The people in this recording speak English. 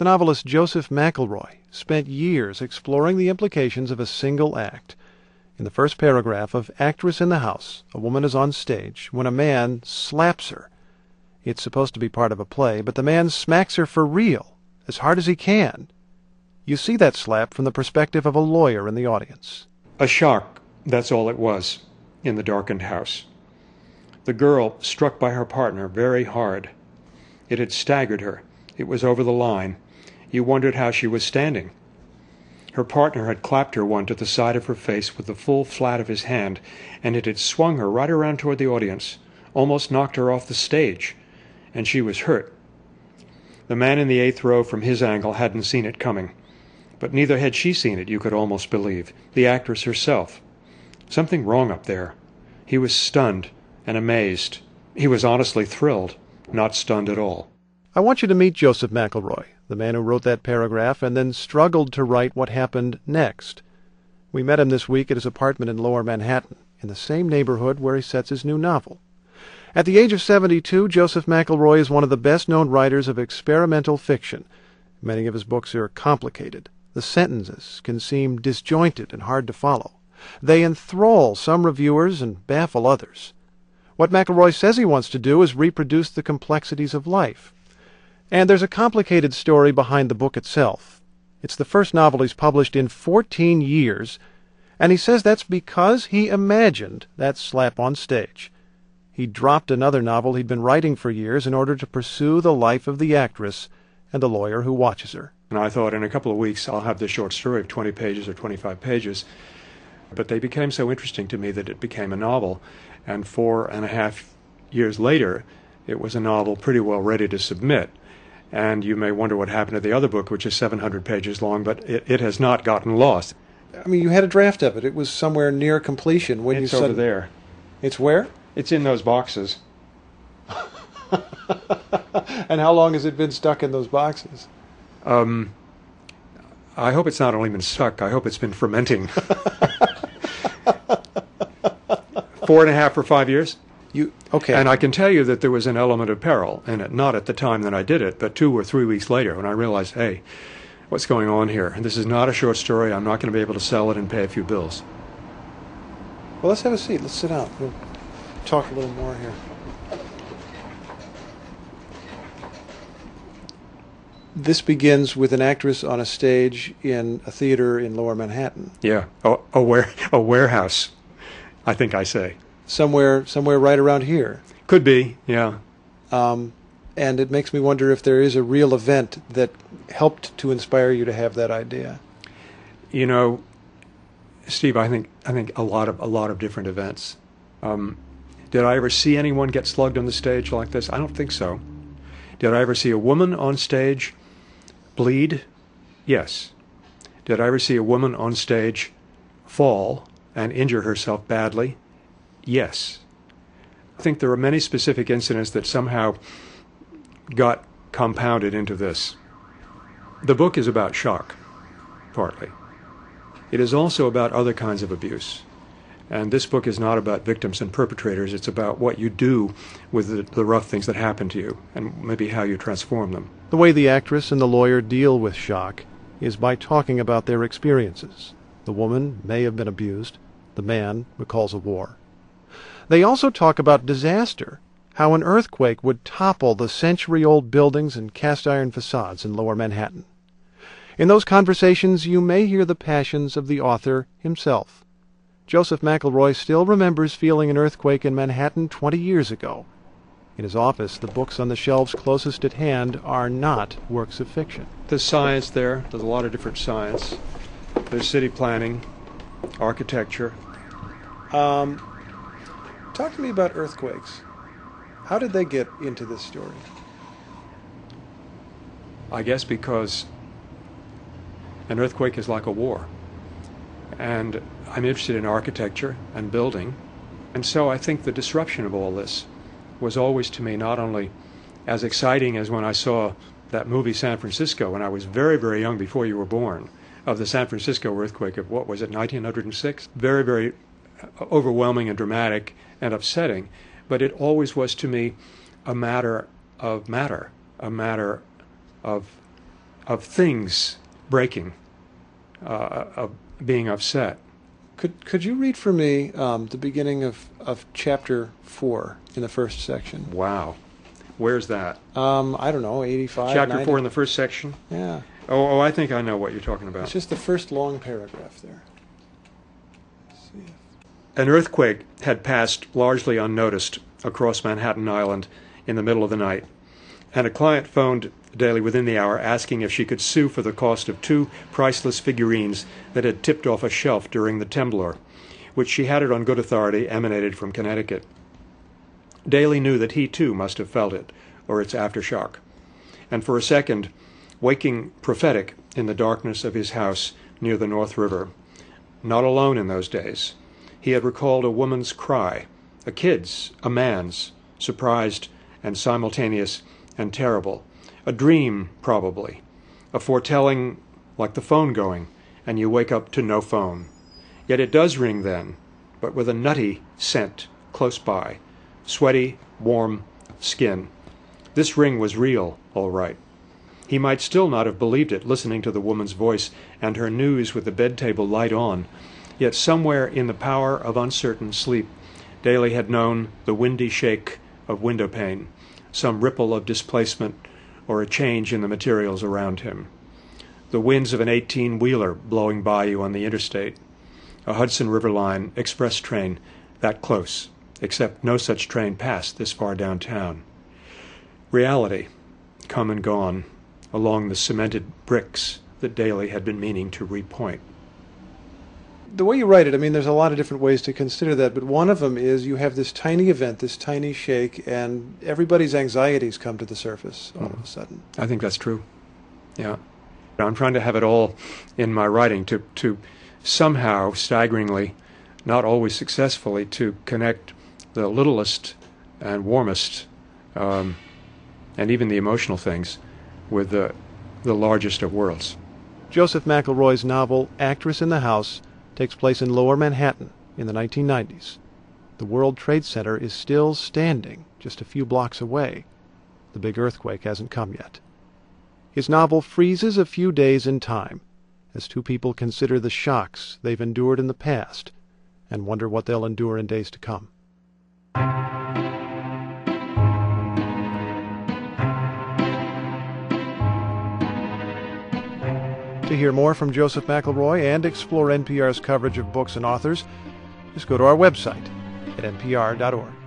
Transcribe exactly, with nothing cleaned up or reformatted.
The novelist Joseph McElroy spent years exploring the implications of a single act. In the first paragraph of Actress in the House, a woman is on stage when a man slaps her. It's supposed to be part of a play, but the man smacks her for real, as hard as he can. You see that slap from the perspective of a lawyer in the audience. A shock, that's all it was, in the darkened house. The girl struck by her partner very hard. It had staggered her. It was over the line. You wondered how she was standing. Her partner had clapped her one to the side of her face with the full flat of his hand, and it had swung her right around toward the audience, almost knocked her off the stage, and she was hurt. The man in the eighth row from his angle hadn't seen it coming, but neither had she seen it, you could almost believe, the actress herself. Something wrong up there. He was stunned and amazed. He was honestly thrilled, not stunned at all. I want you to meet Joseph McElroy, the man who wrote that paragraph and then struggled to write what happened next. We met him this week at his apartment in Lower Manhattan, in the same neighborhood where he sets his new novel. At the age of seventy-two, Joseph McElroy is one of the best-known writers of experimental fiction. Many of his books are complicated. The sentences can seem disjointed and hard to follow. They enthrall some reviewers and baffle others. What McElroy says he wants to do is reproduce the complexities of life. And there's a complicated story behind the book itself. It's the first novel he's published in fourteen years, and he says that's because he imagined that slap on stage. He dropped another novel he'd been writing for years in order to pursue the life of the actress and the lawyer who watches her. And I thought in a couple of weeks I'll have this short story of twenty pages or twenty-five pages. But they became so interesting to me that it became a novel. And four and a half years later, it was a novel pretty well ready to submit. And you may wonder what happened to the other book, which is seven hundred pages long, but it, it has not gotten lost. I mean, you had a draft of it. It was somewhere near completion when it's you said... over there. It's where? It's in those boxes. And how long has it been stuck in those boxes? Um, I hope it's not only been stuck. I hope it's been fermenting. Four and a half or five years. You okay? And I can tell you that there was an element of peril in it, not at the time that I did it, but two or three weeks later when I realized, hey, what's going on here? And this is not a short story. I'm not going to be able to sell it and pay a few bills. Well, let's have a seat. Let's sit down. We'll talk a little more here. This begins with an actress on a stage in a theater in Lower Manhattan. Yeah, a, a, ware, a warehouse, I think I say. Somewhere, somewhere right around here. Could be, yeah. Um, and it makes me wonder if there is a real event that helped to inspire you to have that idea. You know, Steve, I think I think a lot of a lot of different events. Um, did I ever see anyone get slugged on the stage like this? I don't think so. Did I ever see a woman on stage bleed? Yes. Did I ever see a woman on stage fall and injure herself badly? Yes. I think there are many specific incidents that somehow got compounded into this. The book is about shock, partly. It is also about other kinds of abuse. And this book is not about victims and perpetrators. It's about what you do with the, the rough things that happen to you and maybe how you transform them. The way the actress and the lawyer deal with shock is by talking about their experiences. The woman may have been abused. The man recalls a war. They also talk about disaster, how an earthquake would topple the century-old buildings and cast-iron facades in Lower Manhattan. In those conversations, you may hear the passions of the author himself. Joseph McElroy still remembers feeling an earthquake in Manhattan twenty years ago. In his office, the books on the shelves closest at hand are not works of fiction. There's science there. There's a lot of different science. There's city planning, architecture. Um, talk to me about earthquakes. How did they get into this story? I guess because an earthquake is like a war. And I'm interested in architecture and building. And so I think the disruption of all this was always to me not only as exciting as when I saw that movie San Francisco when I was very, very young, before you were born, of the San Francisco earthquake of, what was it, nineteen oh six? Very, very overwhelming and dramatic and upsetting. But it always was to me a matter of matter, a matter of of things breaking, uh, of being upset. Could could you read for me um, the beginning of, of chapter four in the first section? Wow. Where's that? Um, I don't know, eighty-five, Chapter ninety? four in the first section? Yeah. Oh, oh, I think I know what you're talking about. It's just the first long paragraph there. Let's see if... An earthquake had passed largely unnoticed across Manhattan Island in the middle of the night, and a client phoned Daly within the hour asking if she could sue for the cost of two priceless figurines that had tipped off a shelf during the temblor, which she had it on good authority emanated from Connecticut. Daly knew that he too must have felt it, or its aftershock, and for a second, waking prophetic in the darkness of his house near the North River, not alone in those days, he had recalled a woman's cry, a kid's, a man's, surprised and simultaneous and terrible, a dream, probably, a foretelling like the phone going, and you wake up to no phone. Yet it does ring then, but with a nutty scent close by, sweaty, warm skin. This ring was real, all right. He might still not have believed it, listening to the woman's voice and her news with the bed table light on, yet somewhere in the power of uncertain sleep, Daly had known the windy shake of window pane, some ripple of displacement, or a change in the materials around him. The winds of an eighteen-wheeler blowing by you on the interstate, a Hudson River Line express train that close, except no such train passed this far downtown. Reality, come and gone, along the cemented bricks that Daly had been meaning to repoint. The way you write it, I mean, there's a lot of different ways to consider that, but one of them is you have this tiny event, this tiny shake, and everybody's anxieties come to the surface all mm. of a sudden. I think that's true. Yeah. I'm trying to have it all in my writing to, to somehow, staggeringly, not always successfully, to connect the littlest and warmest um, and even the emotional things with the, the largest of worlds. Joseph McElroy's novel, Actress in the House, takes place in Lower Manhattan in the nineteen nineties. The World Trade Center is still standing just a few blocks away. The big earthquake hasn't come yet. His novel freezes a few days in time as two people consider the shocks they've endured in the past and wonder what they'll endure in days to come. To hear more from Joseph McElroy and explore N P R's coverage of books and authors, just go to our website at n p r dot org.